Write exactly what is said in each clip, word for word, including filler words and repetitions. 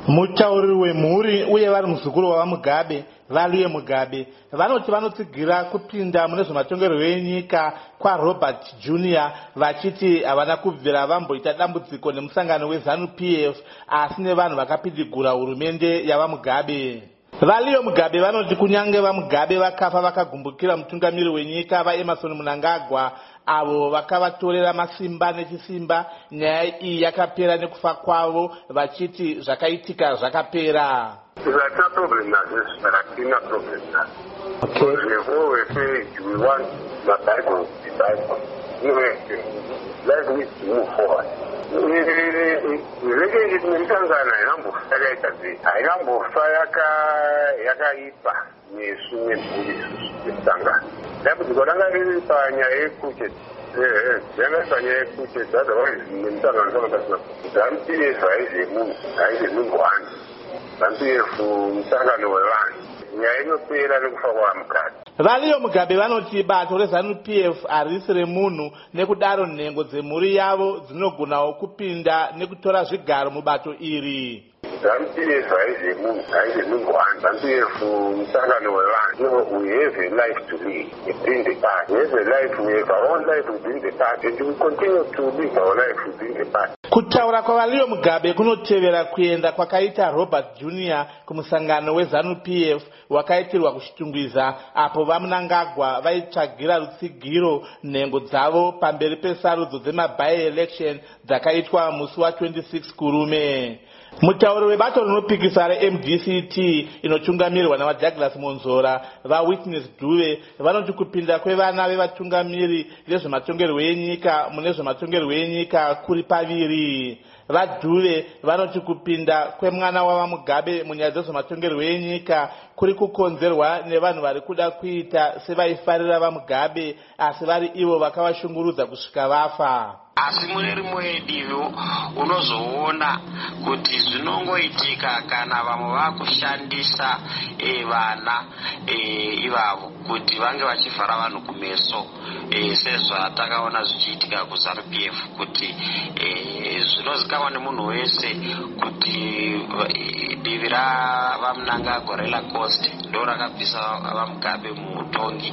Mutauri wemhuri uye vari muzukuru wavaMugabe, Valiye Mugabe, vanoti vanotsigira kupinda mune zvematongerwo enyika kwaRobert Junior vachiti havana kubvira vamboita dambudziko nemusangano weZANU P F asi nevanhu vakapidigura hurumende yavaMugabe. Valiye Mugabe vanoti kunyange vaMugabe vakafa vakagumbukira mutungamiri wenyika vaEmmerson Mnangagwa avo vakavatorera masimba nechisimba, nyaya iyi yakapera nekufa kwavo vachiti zvakaitika zvakapera. That's no problem now, this Rakhina problem now. Okay. We always say we want the Bible, the Bible. Let's move forward. Relationship n'Tanzania inambofaka ikazi, inambofaka yakaipa nesumwe polisi Tanzania. Ndipo zikodanga riri panya ekuche. Eh, yana panya ekuche otherwise n'Tanzania nzokasina. Zampiye saizi mu, saizi mu bwana. Zampiye fu msangano welani. Nyaino pera nekufa kwa mukati. Valiye Mugabe vanoti bato reZANU P F harisi remunhu nekudaro nhengo dzemhuri yavo dzinogonawo kupinda nekutora zvigaro mubato iri. ZANU P F haizi munhu, haizi munhu one. ZANU P F msangano wevanhu. So we have a life to live within the party. We have a life, we have our own life within the party, and we continue to live our life within the party. Kutaura kwaValiye Mugabe kunotevera kuenda kwakaita Robert Junior kumusangano weZANU P F wakaitirwa kuchitungwiza apo vaMnangagwa vaitsvagira rutsigiro nhengo dzavo pamberi pesarudzo dzemaby-election dzakaitwa musi wa26 kurume. Mutauri webato rinopikisa reM D C T inotungamirwa navaDouglas Monzora vaWitness Dube vanoti kupinda kwevana vevatungamiri vezvematongerwo enyika mune zvematongerwo enyika kuri paviri. VaDube vanoti kupinda kwemwana wavaMugabe munyaya dzezvematongerwo enyika kuri kukonzerwa nevanhu vari kuda kuita sevaifarira vaMugabe asi vari ivo vakavashungurudza kusvika vafa. Asi mune rimwe divi unozoona kuti zvinongoitika kana vamwe vakushandisa e, vana e, ivavo kuti vange vachivhara vanhu kumeso e, sezvatakaona zvichiitika kuZANU P F kuti e, zvinozikanwa nemunhu wese kuti e, divi ravaMnangagwa Raila Coast ndo rakabvisa vaMugabe muutongi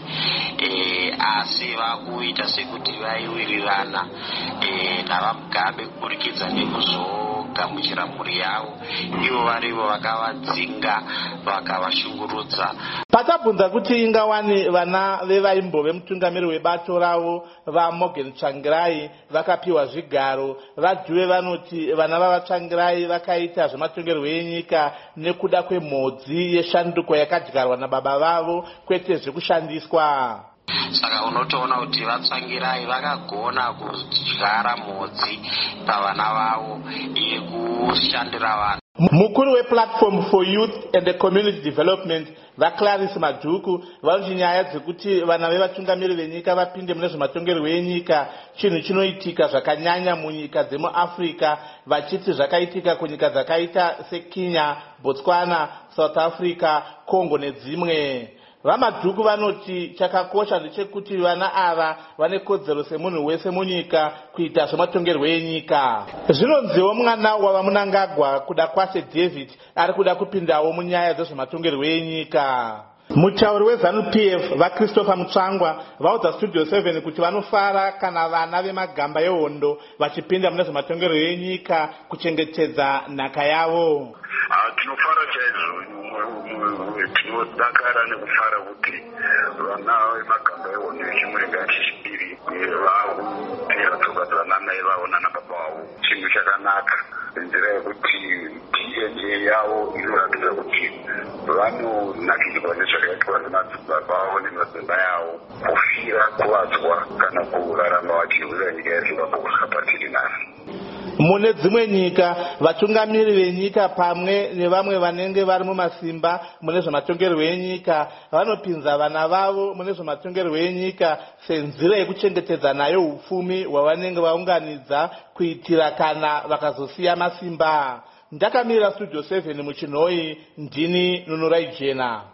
e, asi vakuita sekuti vaiwirirana e, navaMugabe kuburikidza nekuzogamuchira mhuri yavo ivo varivo vakavadzinga vakavashungurudza. Patabvunza kuti ingawani vana vevaimbo vemutungamiri webato ravo vaMorgan Tsvangirai vakapiwa zvigaro, vaDube vanoti vana vavaTsvangirai vakaita zvematongerwo enyika nekuda kwemhodzi yeshanduko yakadyarwa nababa vavo kwete zvekushandiswa. Saka unotoona kuti vaTsvangirai vakagona kudyara mhodzi pavana vavo yekushandira vanhu. Mukuru wePlatform for Youth and the Community Development vaClarice Madhuku vanoti nyaya dzekuti vana vevatungamiri venyika vapinde mune zvematongerwo enyika chinhu chinoitika zvakanyanya munyika dzemuAfrica, vachiti zvakaitika kunyika dzakaita seKenya, Botswana, South Africa, Congo nedzimwe. VaMadhuku vanoti chakakosha ndechekuti vana ava vane kodzero semunhu wese munyika kuita zvematongerwo enyika. Zvinonziwo mwana wavaMnangagwa kuda kwase David ari kuda kupindawo munyaya dzezvematongerwo enyika. Mutauri weZANU P F vaChristopher Mutsvangwa vaudza Studio seven kuti vanofara kana vana vemagamba ehondo vachipinda mune zvematongerwo enyika kuchengetedza nhaka yavo. Tinofara chaizvo, tinodakara nekufara kuti vana vemagamba ehondo vechimurenga chechipiri vakutera tsoka dzavanamai vavo nanababa vavo, chinhu chakanaka nenzira yekuti D N A yavo inoratidza kuti vanonakirwa nezvakaitwa nemadzibaba avo nemadzimba yavo, kufira, kuvadzwa kana kurarama vachirwira nyika yeZimbabwe kusvika patiri nhasi. Mune dzimwe nyika vatungamiri venyika pamwe nevamwe vanenge vari mumasimba mune zvematongerwo enyika vanopinza vana vavo mune zvematongerwo enyika senzira yekuchengetedza nayo upfumi hwavanenge vaunganidza kuitira kana vakazosiya masimba. Ndakamirira Studio seven muChinhoyi, ndini Nunurai Jena.